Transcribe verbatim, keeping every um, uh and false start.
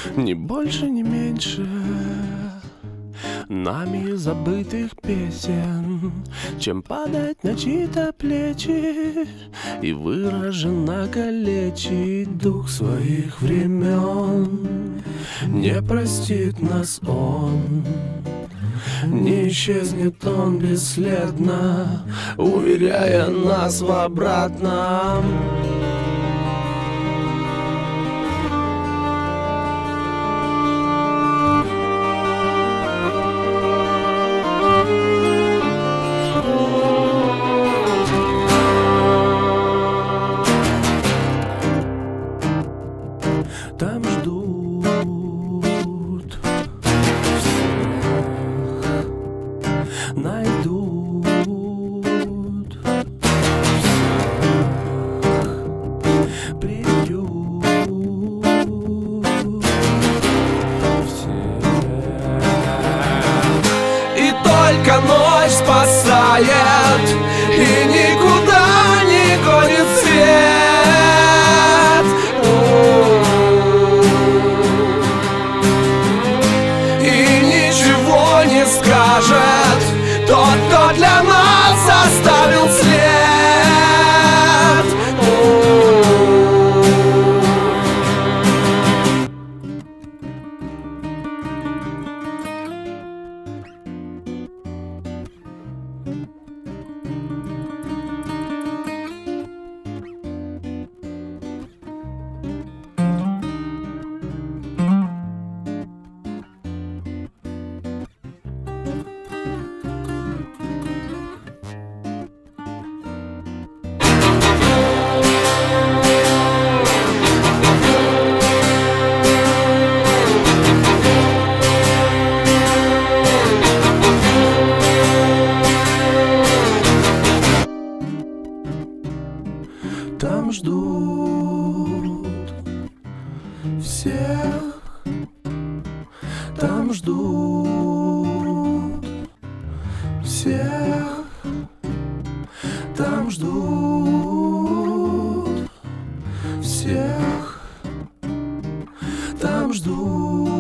Ни больше, ни меньше нами забытых песен, чем падать на чьи-то плечи и выраженно калечить дух своих времен. Не простит нас он, не исчезнет он бесследно, уверяя нас в обратном. Там ждут всех, найдут всех, придут всех. И только ночь спасает, и никуда не гонит свет. Скажет тот, кто для нас оставил след. Там ждут всех, там ждут всех, там ждут всех, там ждут.